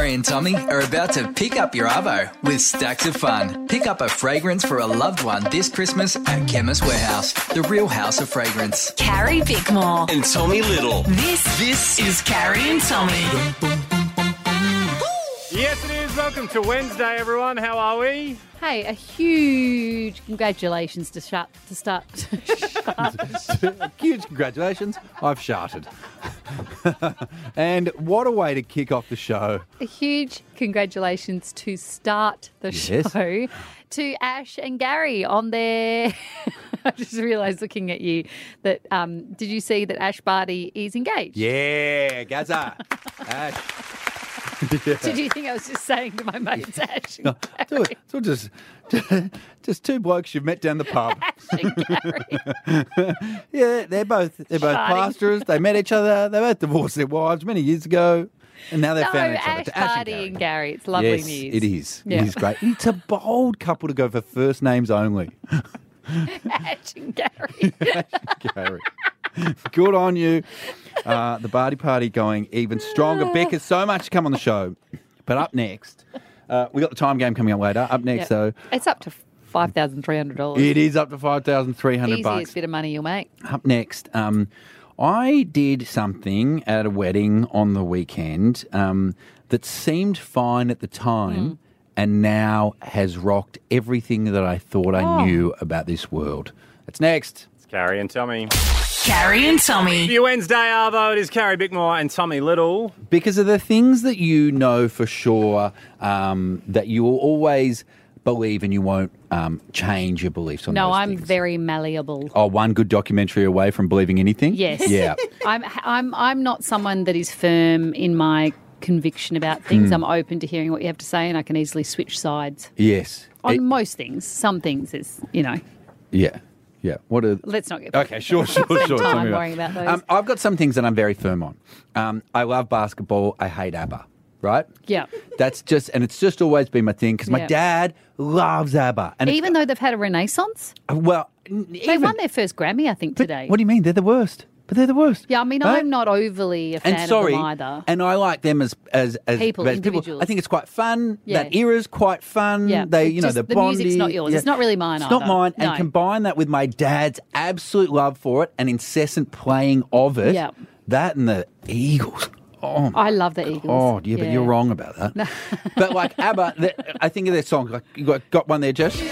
Carrie and Tommy are about to pick up your arvo with stacks of fun. Pick up a fragrance for a loved one this Christmas at Chemist Warehouse, the real house of fragrance. Carrie Bickmore. And Tommy Little. This is Carrie and Tommy. Yes, it is. Welcome to Wednesday, everyone. How are we? Hey, a huge congratulations to start. Huge congratulations. I've sharted. And what a way to kick off the show. A huge congratulations to start the Yes. show to Ash and Gary on their... I just realised looking at you that, did you see that Ash Barty is engaged? Yeah, Gaza. Ash. Yeah. Did you think I was just saying to my mates, Ash and So, Gary? so just two blokes you've met down the pub. Ash and Gary. Yeah, they're both pastors. They met each other. They both divorced their wives many years ago, and now they've No, found each other. Ash To Ash Barty and Gary. It's lovely yes, news. it is. Yeah. It is great. It's a bold couple to go for first names only. Ash and Gary. Gary. Good on you. The Barty Party going even stronger. Beck has so much to come on the show. But up next, we got the time game coming up later. Up next, Yep. though, It's up to $5,300. it is up to $5,300. Easiest bit of money you'll make. Up next, I did something at a wedding on the weekend that seemed fine at the time and now has rocked everything that I thought I knew about this world. It's next. It's Carrie and Tommy. Carrie and Tommy. For your Wednesday, Arvo, it is Carrie Bickmore and Tommy Little. Because of the things that you know for sure that you will always believe and you won't change your beliefs on No, those I'm things. very malleable. Oh, one good documentary away from believing anything? Yes. Yeah. I'm not someone that is firm in my conviction about things. I'm open to hearing what you have to say, and I can easily switch sides Yes. on most things. Some things is, Yeah. Yeah. What are... let's not get Okay, sure. Spend Tell time me about worrying it. about those. I've got some things that I'm very firm on. I love basketball. I hate ABBA, right? Yeah. That's just, and it's just always been my thing because my Yeah. dad loves ABBA. And Even though they've had a renaissance, they won their first Grammy, I think, today. What do you mean? They're the worst. But they're the worst. Yeah, I mean, Right? I'm not overly a fan And sorry, of them either. and I like them as People, as individuals. I think it's quite fun. Yeah. That era's quite fun. Yeah, They, it's just the the music's not yours. It's not really mine It's not either. mine. No. And combine that with my dad's absolute love for it and incessant playing of it. Yeah. That and the Eagles. Oh, my I love the Eagles. God, yeah, but you're wrong about that. But like ABBA, I think of their song. Like you got one there, Jess.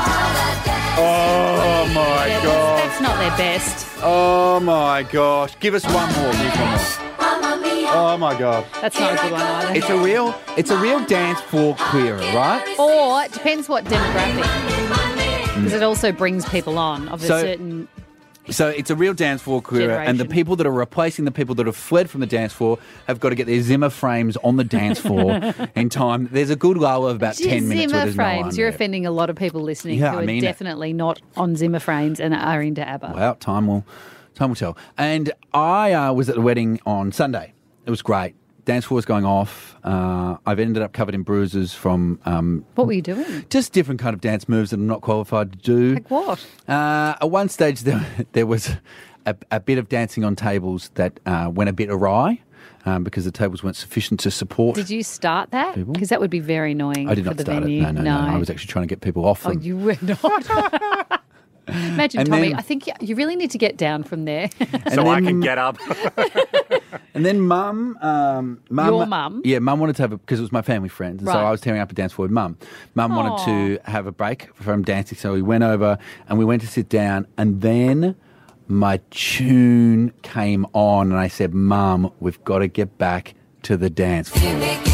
Oh my Yeah, God. that's not their best. Oh my gosh. Give us one more. Give us one more. Oh my God. That's not a good one either. It's a real dance floor clearer, right? Or it depends what demographic. Because it also brings people on of a So- certain... So it's a real dance floor clearer, and the Generation. people that are replacing the people that have fled from the dance floor have got to get their Zimmer frames on the dance floor in time. There's a good lull of about 10 minutes. where Zimmer there's no one frames. You're there. offending a lot of people listening Yeah, who I are mean it. definitely not on Zimmer frames and are into ABBA. Well, time will tell. And I was at the wedding on Sunday. It was great. Dance floor was going off. I've ended up covered in bruises from What were you doing? just different kind of dance moves that I'm not qualified to do. Like what? At one stage, there was a bit of dancing on tables that went a bit awry because the tables weren't sufficient to support. Did you start that? People? Because that would be very annoying I did for not the start venue. it. No. I was actually trying to get people off Oh, them. you were not. Imagine, And Tommy, then- I think you really need to get down from there. So I then- can get up. And then Mum, Your mum? Yeah, Mum wanted to have because it was my family friend, and so Right. I was tearing up a dance floor with Mum. Mum wanted to have a break from dancing, so we went over and we went to sit down, and then my tune came on, and I said, "Mum, we've got to get back to the dance floor."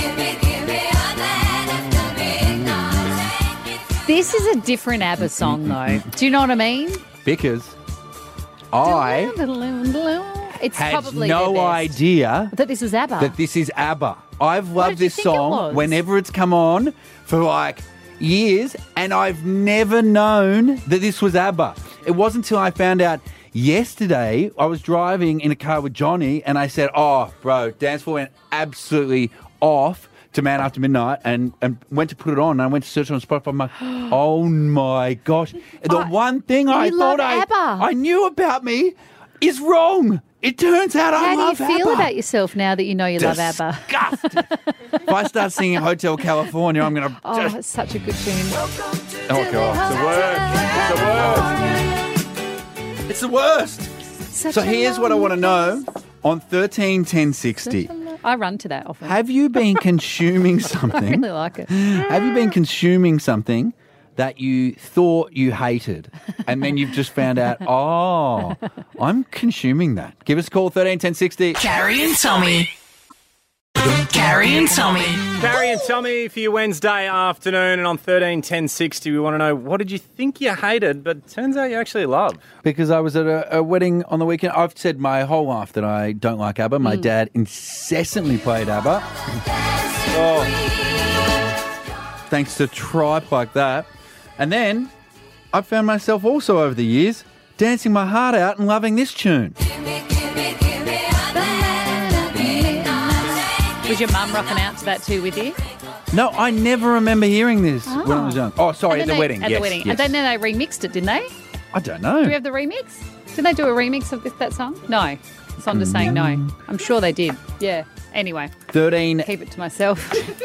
This is a different ABBA song, though. Do you know what I mean? Because I It's had probably no their best. idea that this was ABBA. that this is ABBA. I've loved did you this think it song was? whenever it's come on for like years, and I've never known that this was ABBA. It wasn't until I found out yesterday. I was driving in a car with Johnny, and I said, "Oh, bro, dance floor went absolutely off to Man After Midnight," and went to put it on. And I went to search on Spotify. I'm like, "Oh my gosh!" The one thing I you love thought ABBA. I knew about me is wrong. It turns out I How love do you feel ABBA. about yourself now that you know you love ABBA? Disgusting. If I start singing Hotel California, I'm going to Oh, just... it's such a good tune. Oh, God. It's the worst. So here's what I want to know on 131060. I run to that often. Have you been consuming I something? really like it. Have you been consuming something that you thought you hated and then you've just found out, oh, I'm consuming that? Give us a call, 131060. Carrie and Tommy. Carrie and Tommy. Carrie and Tommy for your Wednesday afternoon, and on 131060 we want to know, what did you think you hated but turns out you actually love? Because I was at a wedding on the weekend. I've said my whole life that I don't like ABBA. My dad incessantly played ABBA. Thanks to tripe like that. And then I found myself also over the years dancing my heart out and loving this tune. Was your mum rocking out to that too with you? No, I never remember hearing this when I was young. Oh, sorry, at the wedding. At Yes, the wedding. yes. And then they remixed it, didn't they? I don't know. Do we have the remix? Did they do a remix of that song? No. Sonda's saying no. I'm sure they did. Yeah. Anyway, 13 keep it to myself.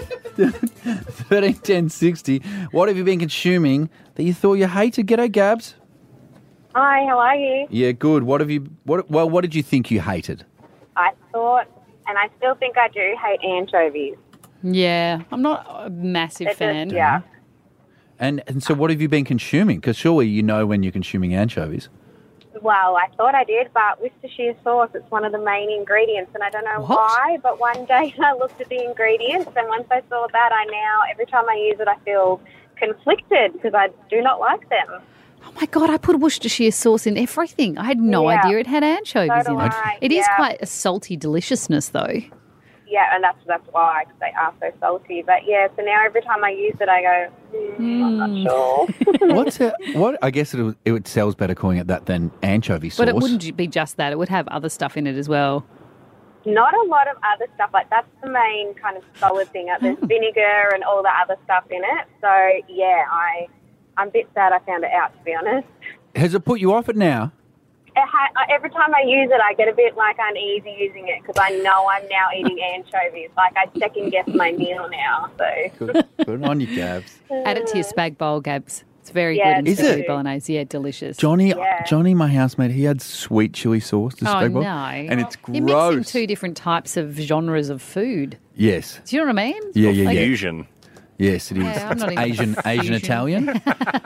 131060. What have you been consuming that you thought you hated? G'day, Gabs. Hi, how are you? Yeah, good. What did you think you hated? I thought, and I still think I do, hate anchovies. Yeah. I'm not a massive They're fan. just, yeah. And so what have you been consuming? Because surely you know when you're consuming anchovies. Well, I thought I did, but Worcestershire sauce, it's one of the main ingredients, and I don't know What? why, but one day I looked at the ingredients, and once I saw that, every time I use it, I feel conflicted because I do not like them. Oh my God, I put Worcestershire sauce in everything. I had no Yeah. idea it had anchovies So do in it. I, It is yeah. quite a salty deliciousness though. Yeah, and that's why, because they are so salty. But yeah, so now every time I use it, I go, I'm not sure. What's it? What? I guess it sells better calling it that than anchovy sauce. But it wouldn't be just that. It would have other stuff in it as well. Not a lot of other stuff. Like, that's the main kind of solid thing. There's vinegar and all the other stuff in it. So, yeah, I'm a bit sad I found it out, to be honest. Has it put you off it now? Every time I use it, I get a bit, uneasy using it because I know I'm now eating anchovies. I second-guess my meal now, so... Good on you, Gabs. Add it to your spag bowl, Gabs. It's very Yeah, good in Is spaghetti it? bolognese. Yeah, delicious. Johnny, Yeah. my housemate, he had sweet chili sauce to Oh, spag bowl. no. And it's gross. You're mixing two different types of genres of food. Yes. Do you know what I mean? Yeah, yeah, Like, yeah. Fusion. Yes, it is. Yeah, I'm not even Asian fusion. Italian.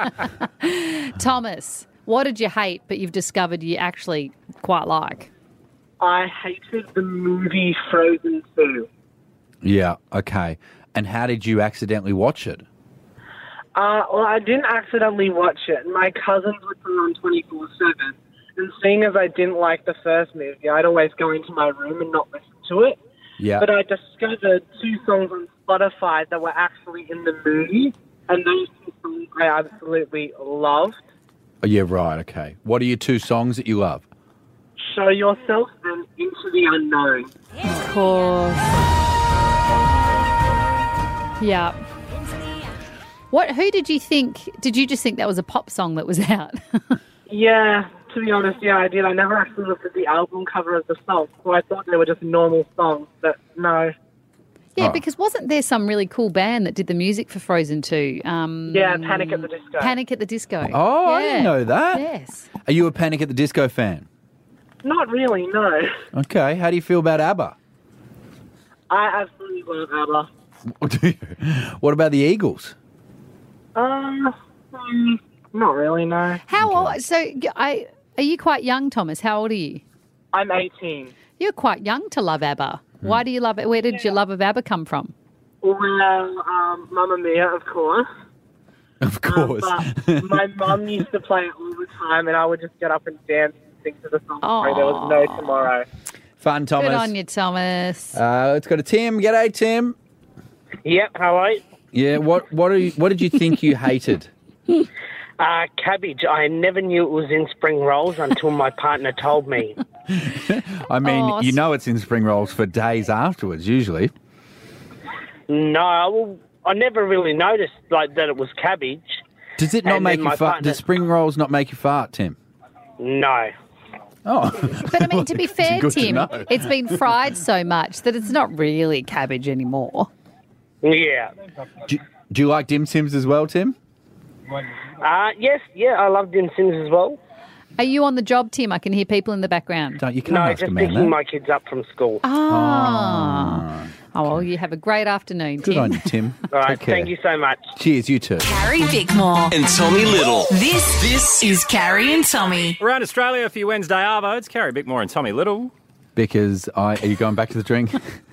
Thomas, what did you hate but you've discovered you actually quite like? I hated the movie Frozen 2. Yeah, okay. And how did you accidentally watch it? Well, I didn't accidentally watch it. My cousins would put it on 24/7. And seeing as I didn't like the first movie, I'd always go into my room and not listen to it. Yeah. But I discovered 2 songs on Spotify that were actually in the movie. And those 2 songs I absolutely loved. Oh, yeah, right, okay. What are your 2 songs that you love? Show Yourself and Into the Unknown. Of course. Yeah. Who did you think? Did you just think that was a pop song that was out? Yeah, to be honest, yeah, I did. I never actually looked at the album cover of the song, so I thought they were just normal songs, but no. Yeah, Oh. because wasn't there some really cool band that did the music for Frozen 2? Yeah, Panic at the Disco. Panic at the Disco. Oh, I Yeah. didn't know that. Yes. Are you a Panic at the Disco fan? Not really, no. Okay, how do you feel about ABBA? I absolutely love ABBA. Do you? What about the Eagles? Not really, no. How old? So, are you quite young, Thomas? How old are you? I'm 18. You're quite young to love ABBA. Why do you love it? Where did your love of ABBA come from? Well, Mamma Mia, of course. Of course. But my mum used to play it all the time, and I would just get up and dance and sing to the song. Aw. There was no tomorrow. Fun, Thomas. Good on you, Thomas. Let's go to Tim. G'day, Tim. Yep, how are you? Yeah, what did you think you hated? Cabbage. I never knew it was in spring rolls until my partner told me. I mean, Oh, you know it's in spring rolls for days afterwards, usually. No, I never really noticed that it was cabbage. Does it not And make then you my fart? partner- Does spring rolls not make you fart, Tim? No. Oh. But I mean, to be fair, good to Tim, know. it's been fried so much that it's not really cabbage anymore. Yeah. Do you like dim sims as well, Tim? Yes, I love dim sims as well. Are you on the job, Tim? I can hear people in the background. You can't No, ask just a man picking that. my kids up from school. Oh, well, you have a great afternoon, Good Tim. on you, Tim. All right, Take care. thank you so much. Cheers, you too. Carrie Bickmore. And Tommy Little. This is Carrie and Tommy. Around Australia for your Wednesday Arvo, it's Carrie Bickmore and Tommy Little. Because are you going back to the drink?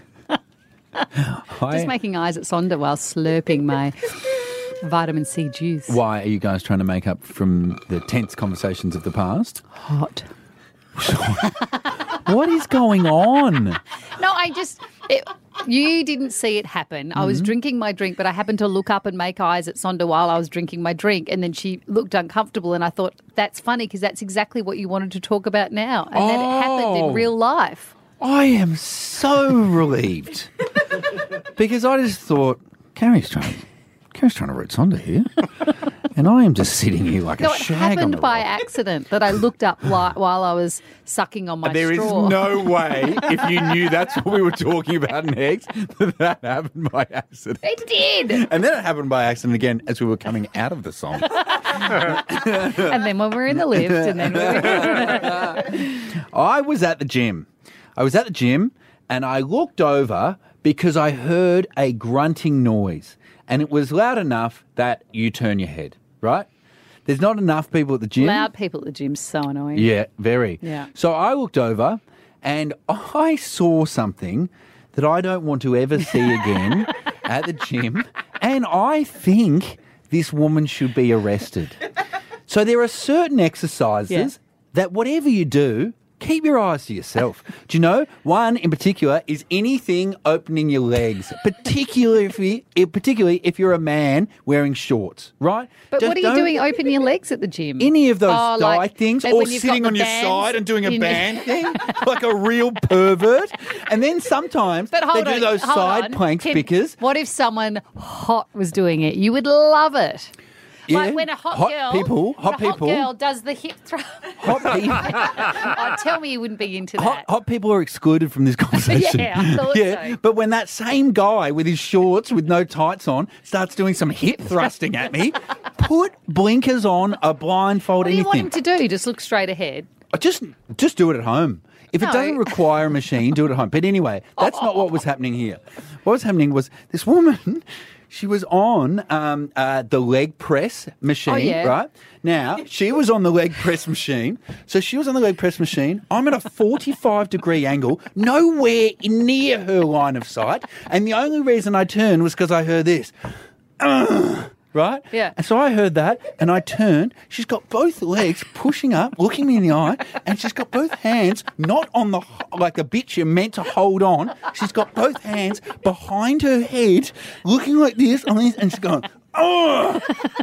Just making eyes at Sonda while slurping my vitamin C juice. Why are you guys trying to make up from the tense conversations of the past? Hot. What is going on? No, you didn't see it happen. I was drinking my drink, but I happened to look up and make eyes at Sonda while I was drinking my drink, and then she looked uncomfortable, and I thought, that's funny because that's exactly what you wanted to talk about now, and that it happened in real life. I am so relieved. Because I just thought, Carrie's trying to root Sonda here. And I am just sitting here like No, a it shag on the happened by rock. accident that I looked up while I was sucking on my There is straw. no way, if you knew that's what we were talking about next, that happened by accident. It did. And then it happened by accident again as we were coming out of the song. And then when we were in the lift, and then I was at the gym. And I looked over because I heard a grunting noise. And it was loud enough that you turn your head, right? There's not enough people at the gym. loud people at the gym, so annoying. Yeah, very. Yeah. So I looked over and I saw something that I don't want to ever see again at the gym. And I think this woman should be arrested. So there are certain exercises that whatever you do, keep your eyes to yourself. Do you know? One in particular is anything opening your legs, particularly if you're a man wearing shorts, right? But Just what are you don't- doing opening your legs at the gym? Any of those Oh, thigh like- things, like or when you've got sitting the on your bands side and doing a in- band thing, like a real pervert. And then sometimes But hold they do on, those hold side on. planks Tim, because what if someone hot was doing it? You would love it. Yeah. Like when a hot girl does the hip thrust. hot people, Oh, tell me you wouldn't be into that. hot people are excluded from this conversation. Yeah, I thought so. But when that same guy with his shorts with no tights on starts doing some hip thrusting at me, put blinkers on, a blindfold, What do you anything. want him to do? Just look straight ahead. Just do it at home. If it No. doesn't require a machine, do it at home. But anyway, that's not what was happening here. What was happening was this woman, she was on the leg press machine, Oh, yeah. right? Now, she was on the leg press machine. So she was on the leg press machine. I'm at a 45-degree angle, nowhere near her line of sight. And the only reason I turned was because I heard this. Right? Yeah. And so I heard that and I turned. She's got both legs pushing up, looking me in the eye, and she's got both hands not on the, like a bitch you're meant to hold on. She's got both hands behind her head, looking like this, and she's going, oh!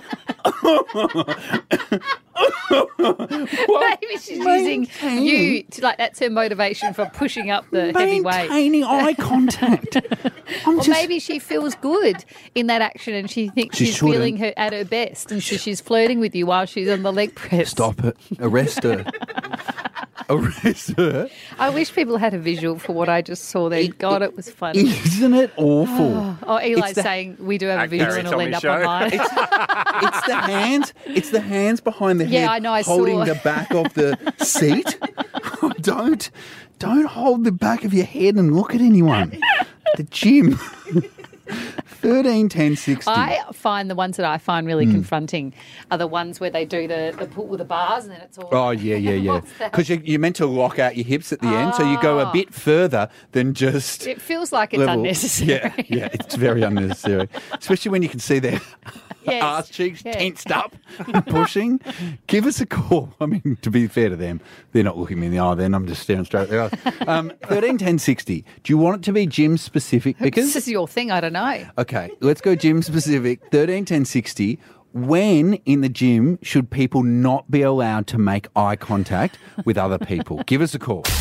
Maybe she's using you to, like, that's her motivation for pushing up the heavy weight. Maintaining eye contact. Or maybe she feels good in that action and she thinks She she's shouldn't. feeling her at her best, and so she's flirting with you while she's on the leg press. Stop it. Arrest her. Arrest her. I wish people had a visual for what I just saw there. God, it was funny. Isn't it awful? Oh, Eli's It's the- saying we do have a At visual Gary and it'll end Tommy up Show. online. It's the hands. It's the hands behind the head. Yeah, I know, I holding saw. the back of the seat. Don't hold the back of your head and look at anyone. The gym. 13, 10, 60. I find the ones that I find Hmm. really confronting are the ones where they do the pull with the bars and then it's all. Oh, yeah. What's that? Because you're meant to lock out your hips at the end, so you go a bit further than just It feels like it's level. unnecessary. Yeah, it's very unnecessary. Especially when you can see their Yes, arse cheeks yeah. tensed up and pushing. Give us a call. I mean, to be fair to them, they're not looking me in the eye then. I'm just staring straight at their eyes. 13, 10, 60. Do you want it to be gym specific? This Because is your thing, I don't know. okay, let's go gym specific. 13, 10, 60. When in the gym should people not be allowed to make eye contact with other people? Give us a call.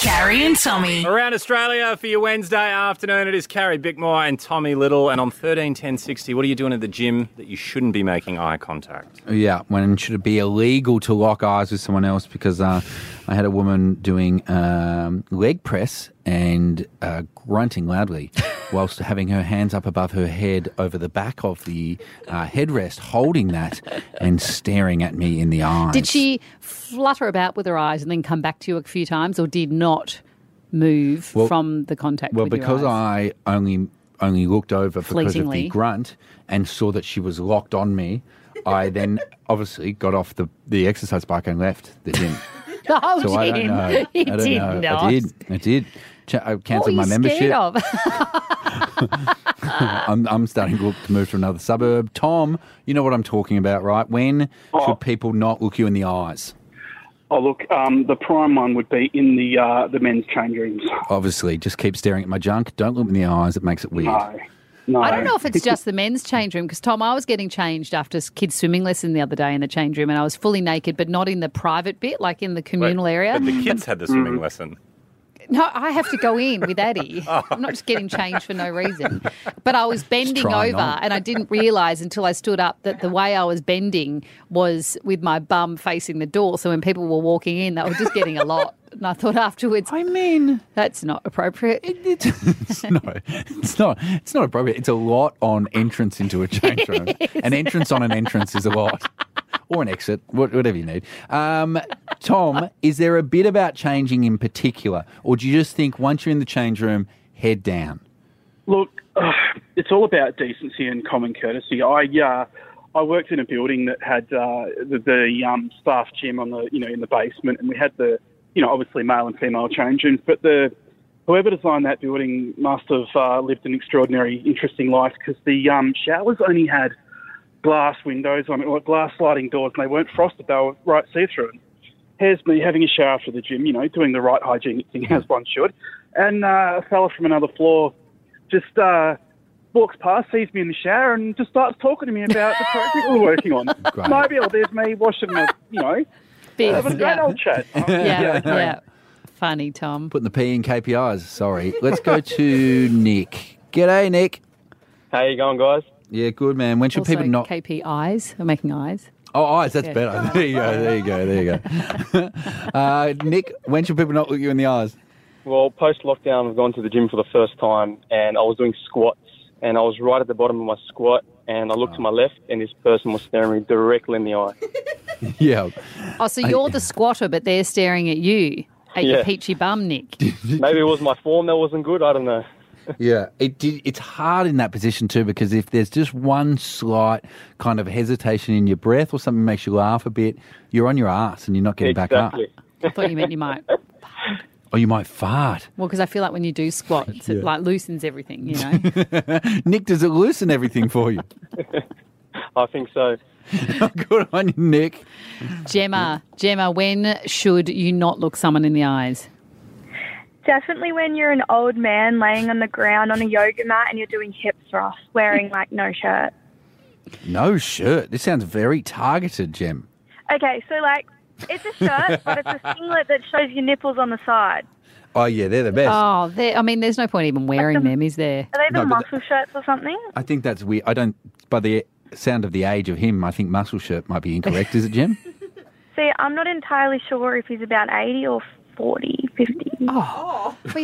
Carrie and Tommy. Around Australia for your Wednesday afternoon, it is Carrie Bickmore and Tommy Little. And on 131060, what are you doing at the gym that you shouldn't be making eye contact? Yeah, when should it be illegal to lock eyes with someone else? Because I had a woman doing leg press and grunting loudly whilst having her hands up above her head over the back of the headrest, holding that and staring at me in the eyes. Did she flutter about with her eyes and then come back to you a few times, or did not move from the contact with your eyes? Well, because I only looked over because of the grunt and saw that she was locked on me, I then obviously got off the exercise bike and left the gym. Oh, so I don't know. You did not. I did. I cancelled my membership. What are you scared of? I'm starting to look to move to another suburb. Tom, you know what I'm talking about, right? When should people not look you in the eyes? Oh, look, the prime one would be in the men's change rooms. Obviously, just keep staring at my junk. Don't look me in the eyes. It makes it weird. No. I don't know if it's just the men's change room, because, Tom, I was getting changed after kids' swimming lesson the other day in the change room, and I was fully naked, but not in the private bit, like in the communal area. But the kids had the swimming lesson. No, I have to go in with Addie. I'm not just getting changed for no reason. But I was bending over and I didn't realise until I stood up that the way I was bending was with my bum facing the door. So when people were walking in, they were just getting a lot. And I thought afterwards, that's not appropriate. It's not appropriate. It's a lot on entrance into a change room. An entrance on an entrance is a lot. Or an exit, whatever you need. Tom, is there a bit about changing in particular, or do you just think once you're in the change room, head down? Look, it's all about decency and common courtesy. I worked in a building that had the staff gym on the in the basement, and we had the obviously male and female change rooms. But whoever designed that building must have lived an extraordinary, interesting life, because the showers only had glass windows on it, or glass sliding doors, and they weren't frosted. They were right see-through. And here's me having a shower after the gym, doing the right hygienic thing as one should. And a fella from another floor just walks past, sees me in the shower, and just starts talking to me about the project we're working on. Mobile, there's me washing my, having a great old chat. Yeah. Funny, Tom. Putting the P in KPIs, sorry. Let's go to Nick. G'day, Nick. How you going, guys? Yeah, good, man. When should also, people not... KPIs, or making eyes. Oh, eyes, that's better. There you go. Nick, when should people not look you in the eyes? Well, post-lockdown, I've gone to the gym for the first time, and I was doing squats, and I was right at the bottom of my squat, and I looked to my left, and this person was staring me directly in the eye. Yeah. Oh, so you're the squatter, but they're staring at you, at your peachy bum, Nick. Maybe it was my form that wasn't good, I don't know. Yeah, it's hard in that position too, because if there's just one slight kind of hesitation in your breath or something makes you laugh a bit, you're on your ass and you're not getting back up. I thought you meant you might. Or you might fart. Well, because I feel like when you do squats, it like loosens everything, Nick, does it loosen everything for you? I think so. Good on you, Nick. Gemma, when should you not look someone in the eyes? Definitely when you're an old man laying on the ground on a yoga mat and you're doing hip thrusts, wearing no shirt. No shirt? This sounds very targeted, Gem. Okay, so it's a shirt, but it's a singlet that shows your nipples on the side. Oh, yeah, they're the best. Oh, there's no point even wearing them, is there? Are they the muscle shirts or something? I think that's weird. By the sound of the age of him, I think muscle shirt might be incorrect. Is it, Gem? See, I'm not entirely sure if he's about 80 or 40, 50. Oh. Okay,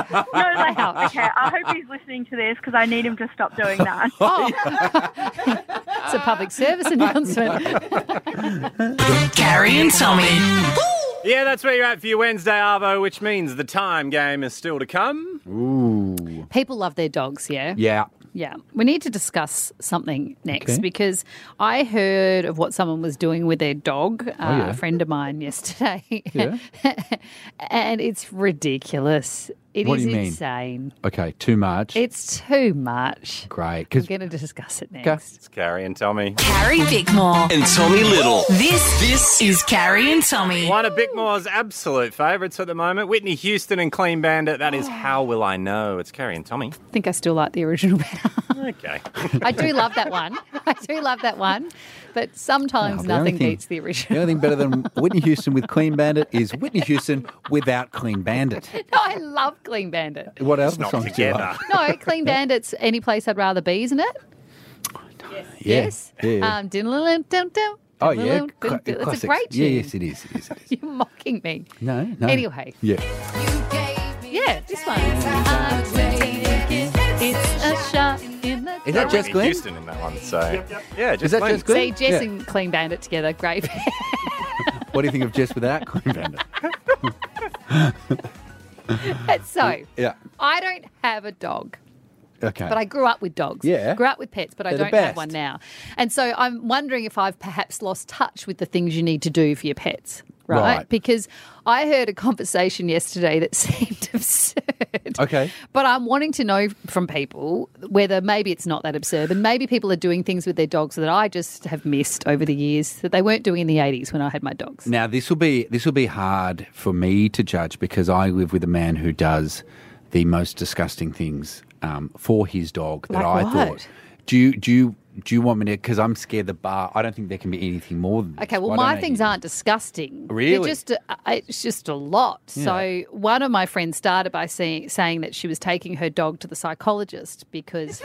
I hope he's listening to this because I need him to stop doing that. It's a public service announcement. Carrie and Tommy. Yeah, that's where you're at for your Wednesday, Arvo, which means the time game is still to come. Ooh. People love their dogs, yeah? Yeah. Yeah. We need to discuss something next because I heard of what someone was doing with their dog, a friend of mine yesterday. Yeah. And it's ridiculous. It what is do you insane. Mean? Okay, too much. It's too much. Great. We're going to discuss it next. Okay. It's Carrie and Tommy. Carrie Bickmore. And Tommy Little. This is Carrie and Tommy. One of Bickmore's absolute favourites at the moment, Whitney Houston and Clean Bandit. That is How Will I Know? It's Carrie and Tommy. I think I still like the original better. Okay. I do love that one. But sometimes the only nothing thing- beats the The original. only thing better than Whitney Houston with Clean Bandit is Whitney Houston without Clean Bandit. No, I love Clean Bandit. What else Not songs do you together. like? No, Clean Bandit's Any Place I'd Rather Be, isn't it? Yes. Yeah. Dun-dun-dun-dun-dun. Oh, yeah. Dun-dun-dun-dun. It's a Classics. great tune. Yeah, yes, it is. It is. It is. You're mocking me. No. Anyway. Yeah. Yeah, this one. I'm taking it's a shot in the Is that Jess Whitney Glenn? Houston in that one, so... Yeah, Is Jess that Glenn. Jess Glenn? See, Jess Yeah. and Clean Bandit together, great. What do you think of Jess without Clean Bandit? So, Yeah. I don't have a dog. Okay. But I grew up with dogs. Yeah. Grew up with pets, but I They're the don't have best. one now. And so I'm wondering if I've perhaps lost touch with the things you need to do for your pets. Right? Because I heard a conversation yesterday that seemed absurd. Okay. But I'm wanting to know from people whether maybe it's not that absurd and maybe people are doing things with their dogs that I just have missed over the years that they weren't doing in the 80s when I had my dogs. Now this will be hard for me to judge because I live with a man who does the most disgusting things for his dog that Like I what? thought. Do you want me to? Because I'm scared the bar. I don't think there can be anything more than this. Okay, well, I don't my know things you. aren't disgusting. Really? They're just, it's just a lot. So one of my friends started by saying that she was taking her dog to the psychologist because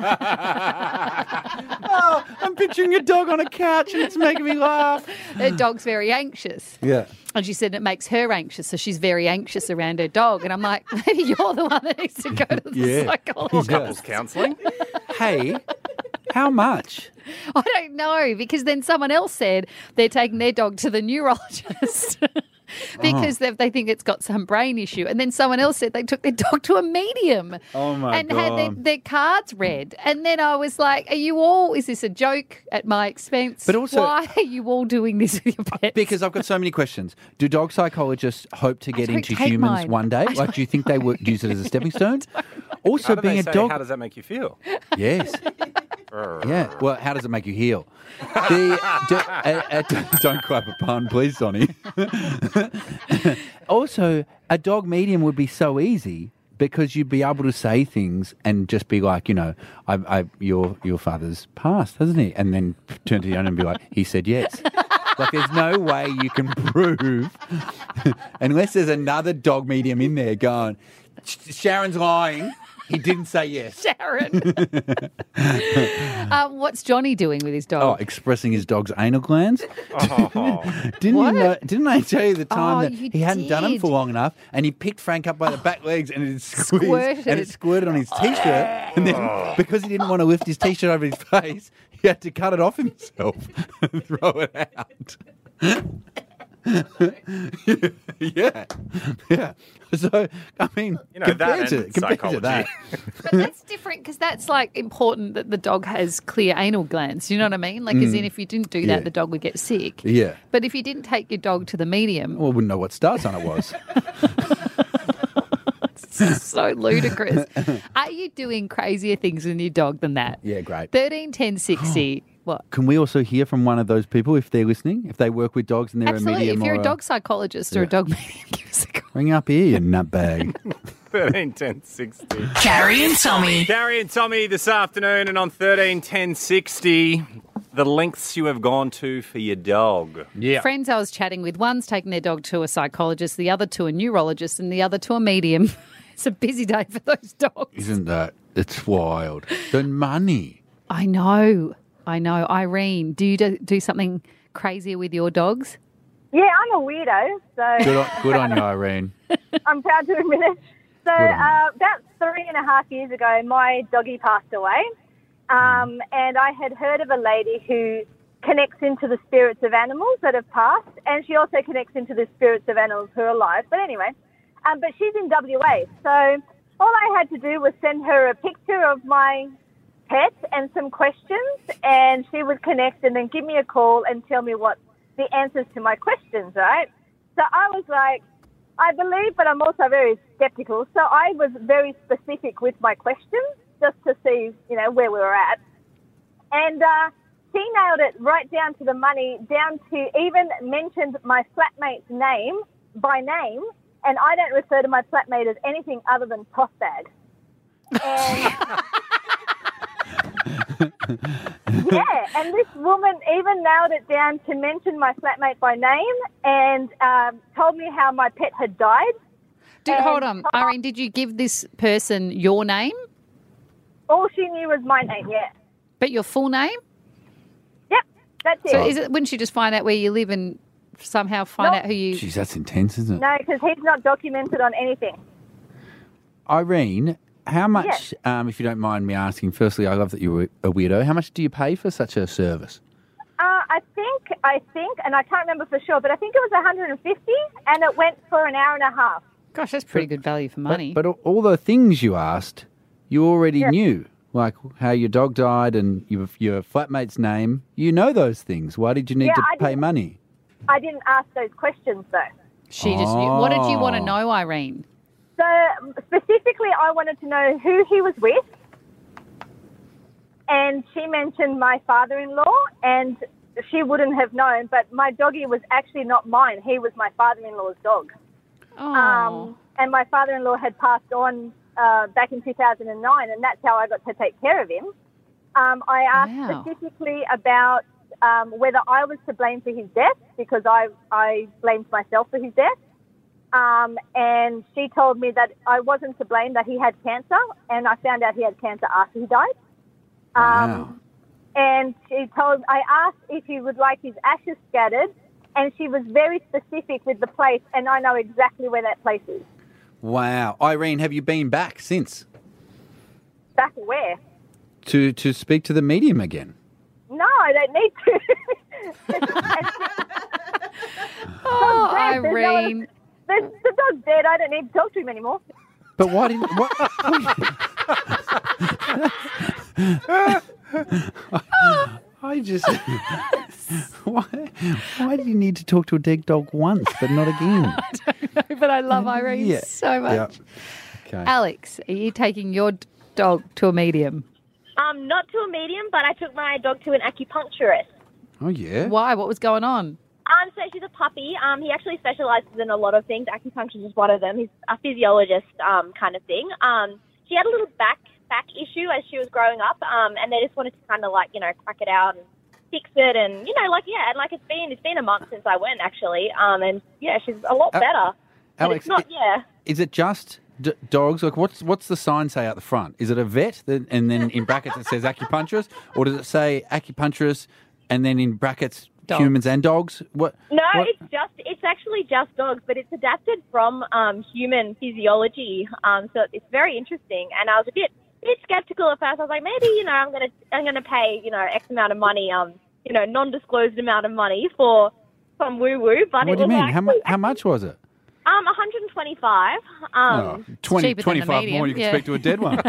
Oh, I'm picturing a dog on a couch and it's making me laugh. her dog's very anxious. Yeah. And she said it makes her anxious, so she's very anxious around her dog. And I'm like, maybe you're the one that needs to go to the Yeah. psychologist. Couples counselling. Hey, how much? I don't know, because then someone else said they're taking their dog to the neurologist because they think it's got some brain issue. And then someone else said they took their dog to a medium Oh my and God. had their cards read. And then I was like, is this a joke at my expense? But also- why are you all doing this with your pets? Because I've got so many questions. Do dog psychologists hope to get don't into take humans mine. one day? I Like, do you think they would use it as a stepping stone? How Also, do being they a say, dog. how does that make you feel? Yes. Yeah. Well, how does it make you heal? Don't clap a pun, please, Sonny. Also, a dog medium would be so easy because you'd be able to say things and just be like, your father's passed, hasn't he? And then turn to the owner and be like, he said yes. Like, there's no way you can prove, unless there's another dog medium in there going, Sharon's lying. He didn't say yes. Sharon. What's Johnny doing with his Oh, dog? expressing his dog's anal glands. Oh. Didn't What? you know? Didn't I tell you the time Oh, that you he hadn't done them did. for long enough, and he picked Frank up by the back legs, and it squeezed, Squirted. and it squirted on his t-shirt, and then because he didn't want to lift his t-shirt over his face, he had to cut it off himself and throw it out. yeah. So I mean, You know, compared that to and compared to that, But that's different because that's like important that the dog has clear anal glands. You know what I mean? Like, as in, if you didn't do that, Yeah. the dog would get sick. yeah. But if you didn't take your dog to the medium, Well, I wouldn't know what star sign it was. it's so ludicrous. Are you doing crazier things with your dog than that? Yeah, great. 13, 10, 60. What? Can we also hear from one of those people if they're listening? If they work with dogs and they're a Absolutely. medium If you're or a dog psychologist or a dog medium, give us a call. ring up here, you nutbag. 13 10 60. Carrie and Tommy. Gary and Tommy this afternoon, and on 13 10 60, the lengths you have gone to for your dog. Yeah. Friends I was chatting with, one's taking their dog to a psychologist, the other to a neurologist, and the other to a medium. It's a busy day for those dogs. Isn't that? It's wild. The money. I know. Irene, do you do something crazier with your dogs? Yeah, I'm a weirdo, so Good on you, Irene. I'm proud to admit it. So Good on about 3.5 years ago, my doggie passed away, and I had heard of a lady who connects into the spirits of animals that have passed, and she also connects into the spirits of animals who are alive. But anyway, but she's in WA, so all I had to do was send her a picture of my pet and some questions, and she would connect and then give me a call and tell me what the answers to my questions, right? So I was like, I believe, but I'm also very skeptical. So I was very specific with my questions just to see, where we were at. And she nailed it right down to the money, down to even mentioned my flatmate's name by name, and I don't refer to my flatmate as anything other than toss bag. And Yeah, and this woman even nailed it down to mention my flatmate by name and told me how my pet had died. Hold on, Irene, did you give this person your name? All she knew was my name, yeah. But your full name? Yep, that's it. So wouldn't she just find out where you live and somehow find out who you... Jeez, that's intense, isn't it? No, because he's not documented on anything. Irene, how much, if you don't mind me asking, firstly, I love that you're a weirdo. How much do you pay for such a service? I think, and I can't remember for sure, but I think it was $150 and it went for an hour and a half. Gosh, that's pretty good value for money. But all the things you asked, you already knew, like how your dog died and your flatmate's name. You know those things. Why did you need to pay money? I didn't ask those questions, though. She just knew. What did you want to know, Irene? So, specifically, I wanted to know who he was with. And she mentioned my father-in-law, and she wouldn't have known, but my doggy was actually not mine. He was my father-in-law's dog. And my father-in-law had passed on back in 2009, and that's how I got to take care of him. I asked specifically about whether I was to blame for his death, because I blamed myself for his death. And she told me that I wasn't to blame, that he had cancer, and I found out he had cancer after he died. And I asked if he would like his ashes scattered, and she was very specific with the place, and I know exactly where that place is. Wow. Irene, have you been back since? Back where? To speak to the medium again? No, I don't need to. Oh, Irene. The dog's dead. I don't need to talk to him anymore. But why didn't... I just... Why did you need to talk to a dead dog once, but not again? I don't know, but I love Irene so much. Yep. Okay. Alex, are you taking your dog to a medium? Not to a medium, but I took my dog to an acupuncturist. Oh, yeah? Why? What was going on? So she's a puppy. He actually specialises in a lot of things. Acupuncture is one of them. He's a physiologist kind of thing. She had a little back issue as she was growing up, and they just wanted to kind of crack it out and fix it, and it's been a month since I went actually, and she's a lot better. Alex, but it's not, is it just dogs? Like, what's the sign say out the front? Is it a vet, and then in brackets it says acupuncturist, or does it say acupuncturist and then in brackets humans and dogs? What? No, it's actually just dogs, but it's adapted from human physiology. So it's very interesting, and I was a bit skeptical at first. I was like, maybe I'm gonna pay X amount of money, non-disclosed amount of money for some woo woo. But what do you mean? How much was it? 125. 25 more you can speak to a dead one.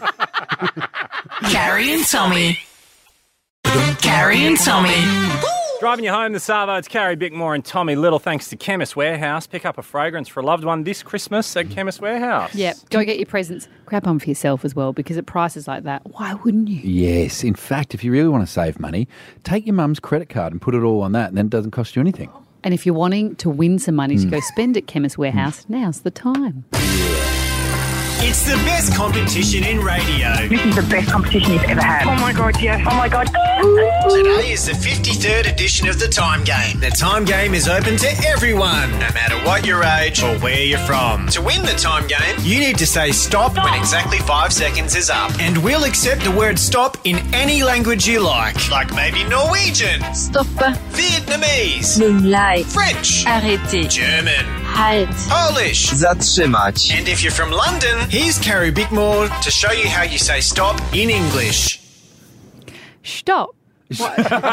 Carrie and Tommy. Carrie and Tommy. Driving you home, the Savo, it's Carrie Bickmore and Tommy Little. Thanks to Chemist Warehouse. Pick up a fragrance for a loved one this Christmas at Chemist Warehouse. Yep, go get your presents. Grab one for yourself as well, because at prices like that, why wouldn't you? Yes. In fact, if you really want to save money, take your mum's credit card and put it all on that, and then it doesn't cost you anything. And if you're wanting to win some money to go spend at Chemist Warehouse, now's the time. It's the best competition in radio. This is the best competition you've ever had. Oh my God, yes. Oh my God. Today is the 53rd edition of the Time Game. The Time Game is open to everyone, no matter what your age or where you're from. To win the Time Game, you need to say stop when exactly 5 seconds is up. And we'll accept the word stop in any language you like maybe Norwegian. Stop. Vietnamese. Moonlight. French. Arrêtez. German. Halt. Polish. That's too much. And if you're from London, here's Carrie Bickmore to show you how you say stop in English. Stop. Wow,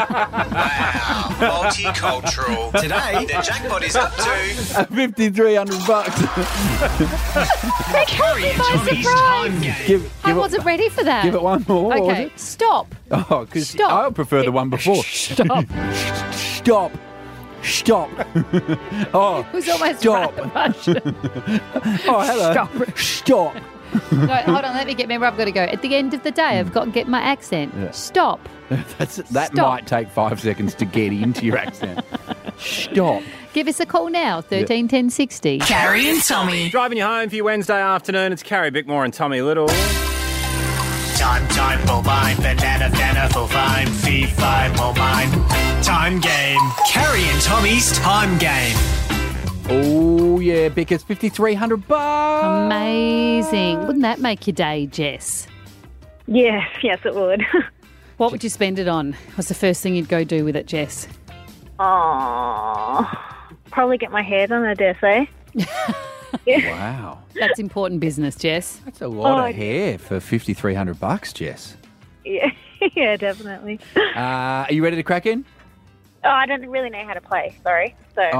multicultural. Today, the jackpot is up to $5,300. That caught me by surprise. I wasn't ready for that. Give it one more. What was Okay, it? stop. Oh, because Stop. I prefer the one before. Stop. Stop. Stop. Oh, It was almost stop. Oh, hello. Stop. Stop. No, hold on, let me get remember I've got to go. At the end of the day, I've got to get my accent. Yeah. Stop. That Stop. might take 5 seconds to get into your accent. Stop. Give us a call now, 13 10 60. Carrie and Tommy. Driving you home for your Wednesday afternoon, it's Carrie Bickmore and Tommy Little. Time, pull mine. Banana, full fine. Fee, fi, pull mine. Time game. Carrie and Tommy's time game. Oh, yeah, Bickers, $5,300. Amazing. Wouldn't that make your day, Jess? Yes, it would. What would you spend it on? What's the first thing you'd go do with it, Jess? Oh, probably get my hair done, I dare say. Wow. That's important business, Jess. That's a lot of hair for $5,300, Jess. Yeah, definitely. Are you ready to crack in? Oh, I don't really know how to play, sorry.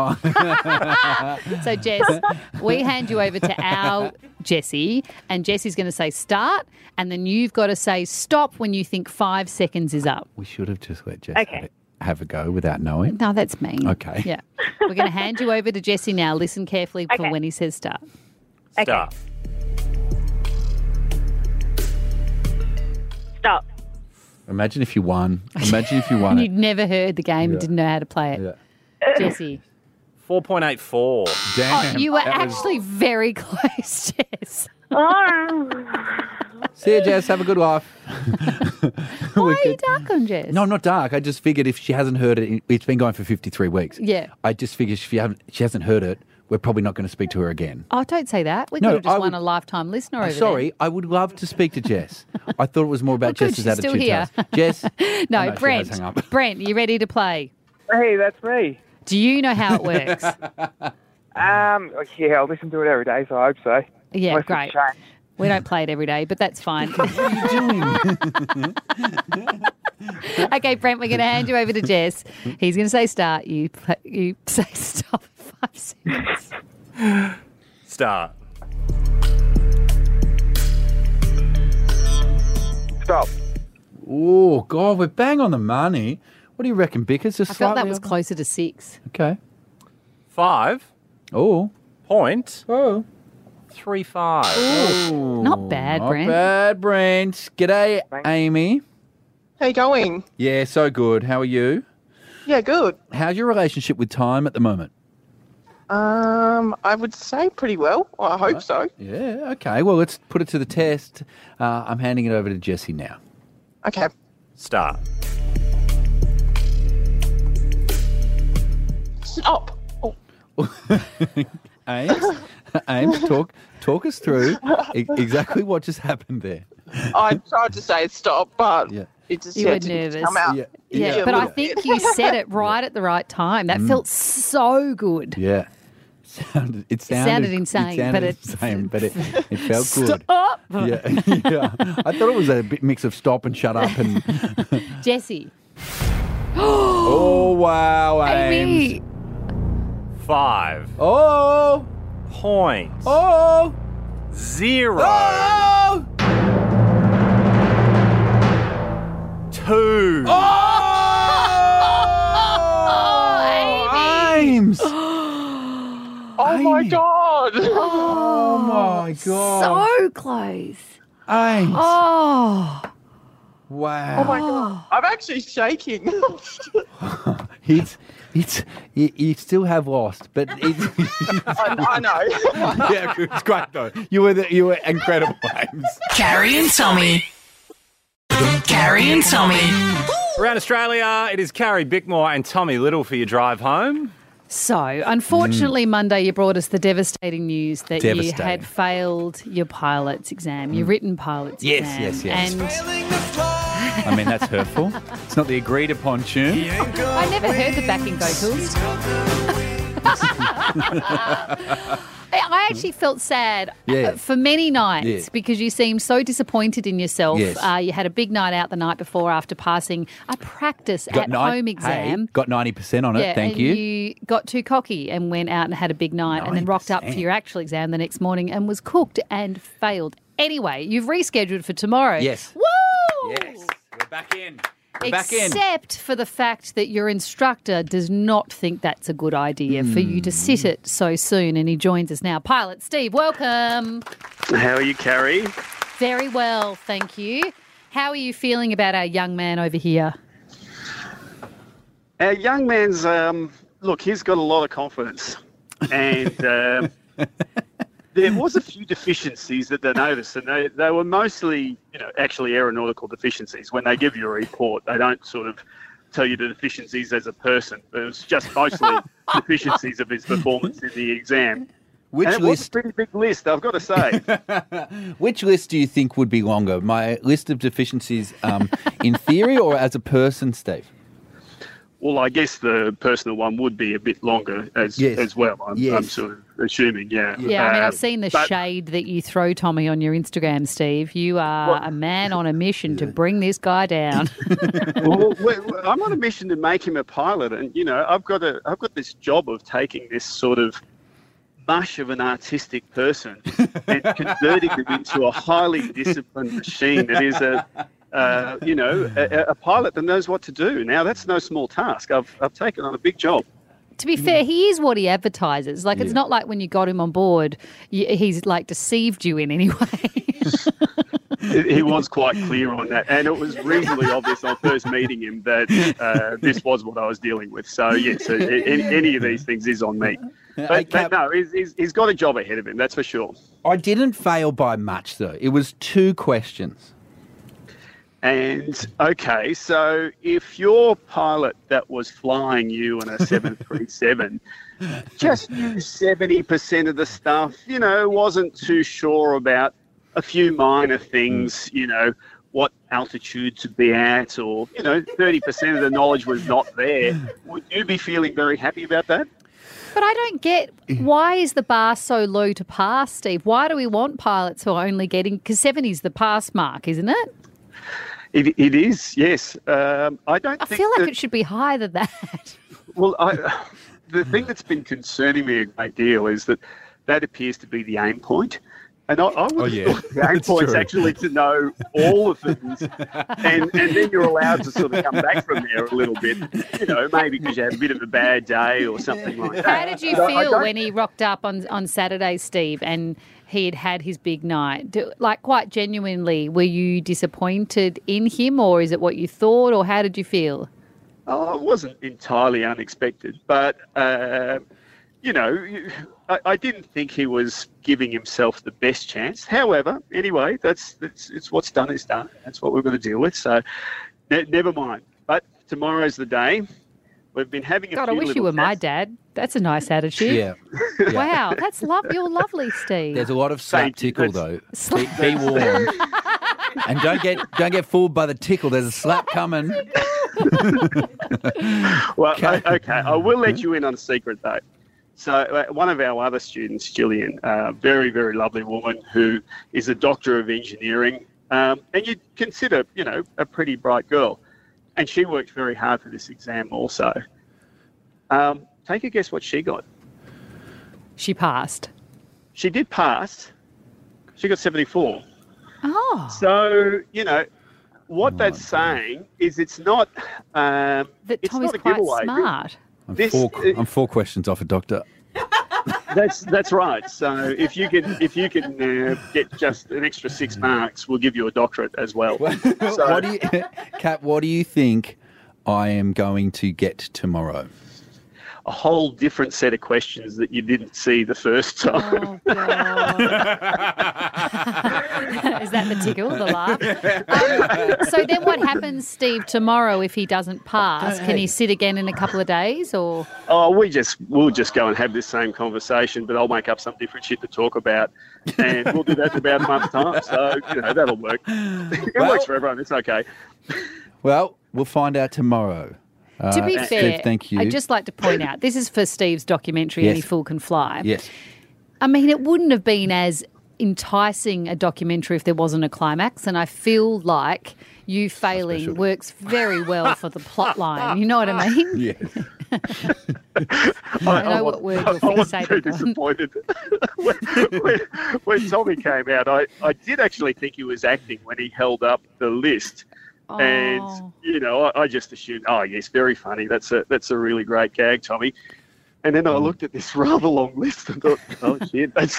So, Jess, we hand you over to our Jessie, and Jessie's going to say start, and then you've got to say stop when you think 5 seconds is up. We should have just let Jess have a go without knowing. No, that's mean. Okay. Yeah. We're going to hand you over to Jessie now. Listen carefully for when he says start. Start. Stop. Imagine if you won. Imagine if you won You'd it. never heard the game and didn't know how to play it. Yeah. Jessie. 4.84. Damn. Oh, you were that was- actually very close, Jess. See you, Jess. Have a good life. Why are you dark on Jess? No, I'm not dark. I just figured if she hasn't heard it, it's been going for 53 weeks. Yeah. I just figured if she hasn't heard it, we're probably not going to speak to her again. Oh, don't say that. We No, could have just I won would- a lifetime listener over Sorry, I would love to speak to Jess. I thought it was more about Well, good, Jess's she's attitude. still here. to us. Jess? there. No, Oh, no, she Brent. has hung up. Brent, you ready to play? Hey, that's me. Do you know how it works? Yeah, I listen to it every day, so I hope so. Yeah, Unless it's great. changed. We don't play it every day, but that's fine. What are you doing? Okay, Brent, we're going to hand you over to Jess. He's going to say start. You say stop in 5 seconds. Start. Stop. Oh, God, we're bang on the money. What do you reckon, Bickers? Just I felt that slightly was over? closer to 6. Okay. 5. Oh. Point. Oh. 3.5. Ooh. Not bad, Not Brent. bad, Brent. G'day, Amy. How you going? Yeah, so good. How are you? Yeah, good. How's your relationship with time at the moment? I would say pretty well. Well, I hope so. Yeah, okay. Well, let's put it to the test. I'm handing it over to Jessie now. Okay. Start. Stop. Oh. Ames, talk us through exactly what just happened there. I tried to say stop, but Yeah. it just You were didn't nervous. come out. Yeah, but I think you said it right at the right time. That felt so good. Yeah. It sounded insane, it but sounded it- insane, but it felt good. Stop. Yeah, yeah. I thought it was a bit mix of stop and shut up and. Jessie. Oh wow, Ames. Amy. 5. Oh. Point. Oh. 0. Oh. 2. Ames. Oh my god. Oh my god. So close. Ames. Oh. Wow. Oh my god. I'm actually shaking. You still have lost, but I know. yeah, it's great though. You were incredible, Ames. Carrie and Tommy. Carrie and Tommy. Around Australia, it is Carrie Bickmore and Tommy Little for your drive home. So, unfortunately, Monday you brought us the devastating news that you Devastating. had failed your pilot's exam, your written pilot's exam. Yes. And I mean, that's hurtful. It's not the agreed upon tune. I never heard the backing vocals. I actually felt sad for many nights because you seemed so disappointed in yourself. Yes. You had a big night out the night before after passing a practice at-home exam. Hey, got 90% on it, thank and you. You got too cocky and went out and had a big night and then rocked up for your actual exam the next morning and was cooked and failed. Anyway, you've rescheduled for tomorrow. Yes. Woo! Yes, we're back in. We're back in. Except for the fact that your instructor does not think that's a good idea for you to sit it so soon, and he joins us now. Pilot Steve, welcome. How are you, Carrie? Very well, thank you. How are you feeling about our young man over here? Our young man's, look, he's got a lot of confidence. And there was a few deficiencies that they noticed, and they were mostly, actually aeronautical deficiencies. When they give you a report, they don't sort of tell you the deficiencies as a person. It was just mostly deficiencies of his performance in the exam. Which and it was a pretty big list, I've got to say. Which list do you think would be longer? My list of deficiencies in theory or as a person, Steve? Well, I guess the personal one would be a bit longer as well. I'm sort of assuming, yeah. Yeah, I mean, I've seen the shade that you throw, Tommy, on your Instagram, Steve. You are a man on a mission to bring this guy down. Well, I'm on a mission to make him a pilot, and I've got this job of taking this sort of mush of an artistic person and converting them into a highly disciplined machine that is a pilot that knows what to do. Now, that's no small task. I've taken on a big job. To be fair, he is what he advertises. Like, it's not like when you got him on board, he's like deceived you in any way. He was quite clear on that, and it was reasonably obvious on first meeting him that this was what I was dealing with. So, yes, any of these things is on me. But no, he's got a job ahead of him, that's for sure. I didn't fail by much, though. It was 2 questions. And, okay, so if your pilot that was flying you in a 737 just knew 70% of the stuff, wasn't too sure about a few minor things, what altitude to be at, or, 30% of the knowledge was not there, would you be feeling very happy about that? But I don't get, why is the bar so low to pass, Steve? Why do we want pilots who are only getting, because 70 is the pass mark, isn't it? It is, yes. I feel like it should be higher than that. Well, the thing that's been concerning me a great deal is that appears to be the aim point. And I would have thought the aim point's actually to know all the things, and then you're allowed to sort of come back from there a little bit, maybe because you had a bit of a bad day or something like that. How did you feel when he rocked up on Saturday, Steve, and he had his big night? Like, quite genuinely, were you disappointed in him, or is it what you thought, or how did you feel? Oh, it wasn't entirely unexpected, but, I didn't think he was giving himself the best chance. However, anyway, it's what's done is done. That's what we're going to deal with. So, never mind. But tomorrow's the day. We've been having a God, few I wish you were my dad. That's a nice attitude. Yeah. Wow, that's you're lovely, Steve. There's a lot of slap tickle, though. Be warned. And don't get fooled by the tickle. There's a slap coming. Well, okay. I will let you in on a secret, though. So one of our other students, Gillian, a very, very lovely woman who is a doctor of engineering, and you'd consider, a pretty bright girl. And she worked very hard for this exam also. Take a guess what she got. She passed. She did pass. She got 74. Oh. So, what that's saying is it's not that it's Tommy's not a quite giveaway. smart. I'm 4 questions off a doctor. That's right. So if you can get just an extra 6 marks, we'll give you a doctorate as well. So, Kat, what do you think I am going to get tomorrow? A whole different set of questions that you didn't see the first time. Oh, God. Is that the tickle, the laugh? So then what happens, Steve, tomorrow if he doesn't pass? Can he sit again in a couple of days, or? Oh, we'll just go and have this same conversation, but I'll make up some different shit to talk about, and we'll do that in about a month's time. So, that'll work. It works for everyone. It's okay. Well, we'll find out tomorrow. To be fair, Steve, thank you. I'd just like to point out, this is for Steve's documentary, Yes. Any Fool Can Fly. Yes. I mean, it wouldn't have been as enticing a documentary if there wasn't a climax, and I feel like you failing works very well for the plot line. You know what I mean? Yes. I know what word you're I was fixated too on. disappointed. when Tommy came out, I did actually think he was acting when he held up the list. Oh. And, I just assumed, oh, yes, very funny. That's a really great gag, Tommy. And then I looked at this rather long list and thought, oh, shit, that's...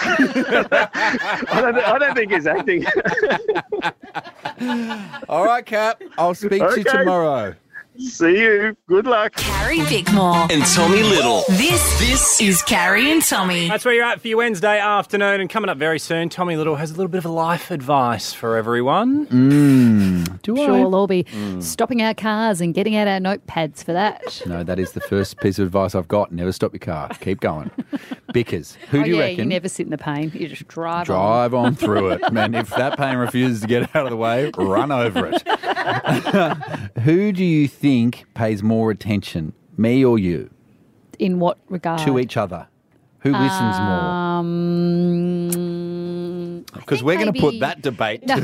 I don't think he's acting. All right, Cap. I'll speak to you tomorrow. See you. Good luck. Carrie Bickmore. And Tommy Little. This is Carrie and Tommy. That's where you're at for your Wednesday afternoon. And coming up very soon, Tommy Little has a little bit of life advice for everyone. Do Sure, I? we'll all be stopping our cars and getting out our notepads for that. No, that is the first piece of advice I've got. Never stop your car. Keep going. Bickers. Who do you reckon? You never sit in the pain. You just drive on through it. Man, if that pain refuses to get out of the way, run over it. Who do you think pays more attention, me or you? In what regard? To each other. Who listens more? Because we're going to put that debate to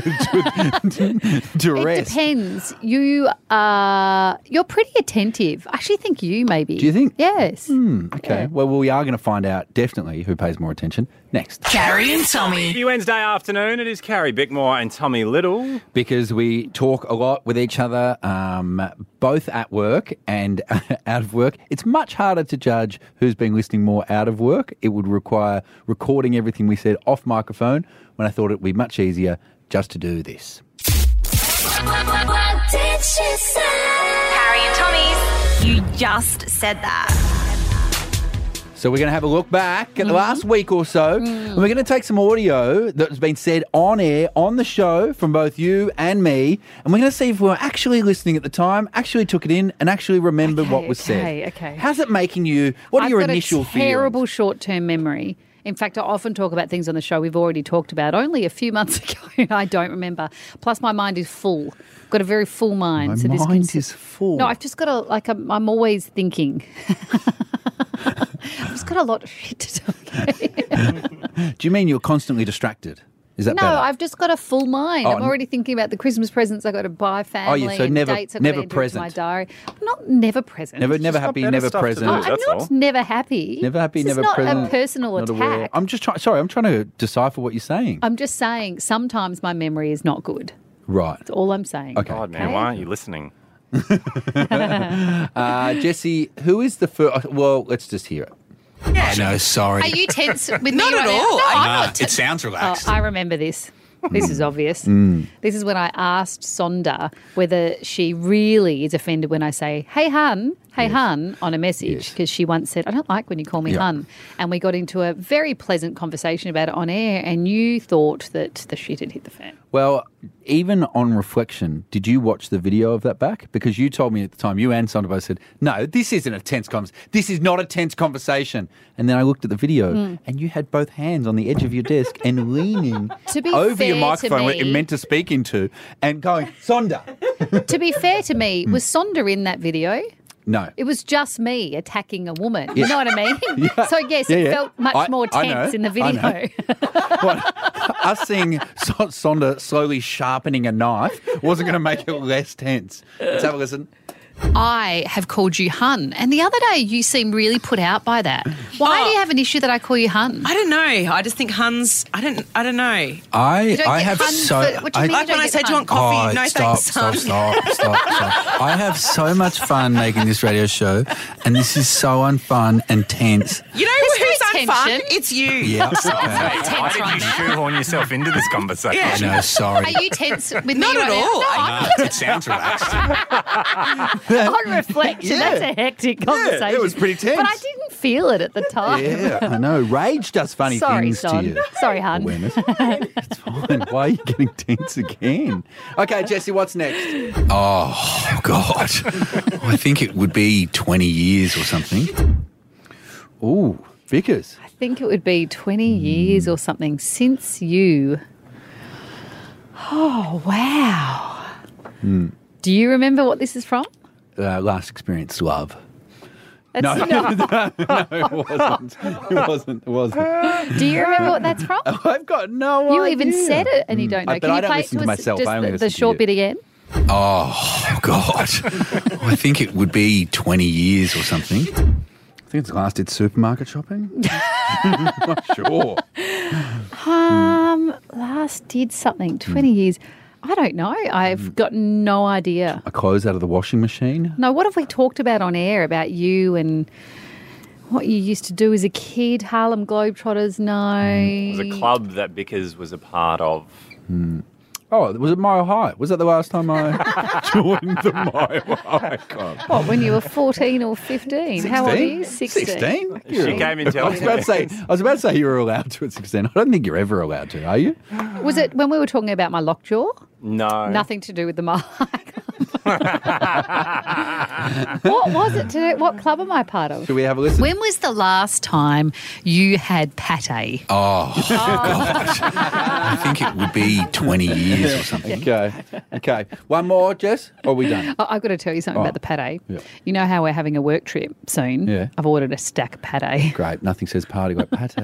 It rest. depends. You're pretty attentive. I actually think you maybe. Do you think? Yes. Okay. Well, we are going to find out definitely who pays more attention next. Carrie and Tommy. Your Wednesday afternoon, it is Carrie Bickmore and Tommy Little. Because we talk a lot with each other, both at work and out of work. It's much harder to judge who's been listening more out of work. It would require recording everything we said off microphone, when I thought it would be much easier just to do this. What did she say? Carrie and Tommy's. You just said that. So we're going to have a look back at the last week or so, and we're going to take some audio that has been said on air, on the show, from both you and me, and we're going to see if we were actually listening at the time, actually took it in, and actually remembered what was said. Okay. How's it making you? What are your initial I've got a feelings? terrible short-term memory. In fact, I often talk about things on the show we've already talked about only a few months ago. I don't remember. Plus, my mind is full. I've got a very full mind. My so this mind is full. No, I've just got I'm always thinking. I've just got a lot of shit to do. Do you mean you're constantly distracted? Is that No, better? I've just got a full mind. Oh, I'm already thinking about the Christmas presents I've got to buy family so and never- dates I've never got to enter present. into my diary. Not never present. Never Just got happy, better never stuff to present. do, I'm not never happy. Never happy, This never is not present. a personal not aware. attack. I'm just trying. Sorry, I'm trying to decipher what you're saying. I'm just saying sometimes my memory is not good. Right. That's all I'm saying. Okay. God, man, why aren't you listening? Jesse, who is the first? Well, let's just hear it. Yeah. No, sorry. Are you tense with me Not right at now? all. No, I'm Nah, not it sounds relaxed. I remember this. This is obvious. This is when I asked Sonda whether she really is offended when I say, hey, hun, on a message, because she once said, I don't like when you call me hun. And we got into a very pleasant conversation about it on air, and you thought that the shit had hit the fan. Well, even on reflection, did you watch the video of that back? Because you told me at the time, you and Sonda both said, no, this isn't a tense conversation. This is not a tense conversation. And then I looked at the video and you had both hands on the edge of your desk and leaning To be over your fair microphone to where it me- meant to speak into and going, Sonda. To be fair to me, was Sonda in that video? No. It was just me attacking a woman. Yeah. You know what I mean? Yeah. So, yes, Yeah, it yeah. felt much more I know. tense in the I know. video. Us seeing Sonda slowly sharpening a knife wasn't going to make it less tense. Let's have a listen. I have called you hun. And the other day you seemed really put out by that. Why do you have an issue that I call you hun? I don't know. I just think huns, I don't know. You don't get hun for- what do you mean you Like don't when I get say, do you hun? want coffee? Oh, No stop, thanks, stop, son. stop. I have so much fun making this radio show, and this is so unfun and tense. You know There's who's no unfun? tension. It's you. Yeah, okay. Why did you shoehorn yourself into this conversation? Yeah. I know, sorry. Are you tense with me Not right at now? all. No, I'm not. It sounds relaxed. On reflection, that's a hectic conversation. it was pretty tense. But I didn't feel it at the time. Yeah, I know. Rage does funny Sorry, things son. to you. Sorry, hun. Awareness. It's fine. Why are you getting tense again? Okay, Jesse, what's next? Oh, God. I think it would be 20 years or something. Ooh, Vickers. I think it would be 20 years or something since you. Oh, wow. Do you remember what this is from? Last experience, love. That's No, not- no, it wasn't. Do you remember what that's from? I've got no idea. You even said it and you don't know. But Can I you don't play listen it to to us myself. just I only the listen to short you. bit again? Oh, God. I think it would be 20 years or something. I think it's last did supermarket shopping. Not sure. Last did something, 20 years. I don't know. I've got no idea. A clothes out of the washing machine. No, what have we talked about on air about you and what you used to do as a kid? Harlem Globetrotters? No. It was a club that Bickers was a part of. Oh, was it Mile High? Was that the last time I joined the Mile High Club? What, when you were 14 or 15? How old are you? 16. 16? She came in I was about to say you were allowed to at 16. I don't think you're ever allowed to, are you? Was it when we were talking about my lockjaw? No. Nothing to do with the Mile High Club. What was it? What club am I part of? Should we have a listen? When was the last time you had pate? Oh, gosh. I think it would be 20 years or something. Okay. One more, Jess? Or are we done? I've got to tell you something about the pate. Yeah. You know how we're having a work trip soon? Yeah. I've ordered a stack of pate. Great. Nothing says party like pate.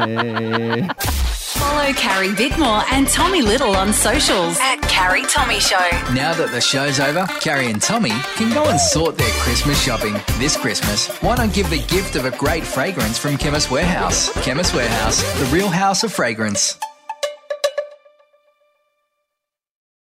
Follow Carrie Bickmore and Tommy Little on socials at Carrie Tommy Show. Now that the show's over, Carrie and Tommy can go and sort their Christmas shopping. This Christmas, why not give the gift of a great fragrance from Chemist Warehouse? Chemist Warehouse, the real house of fragrance.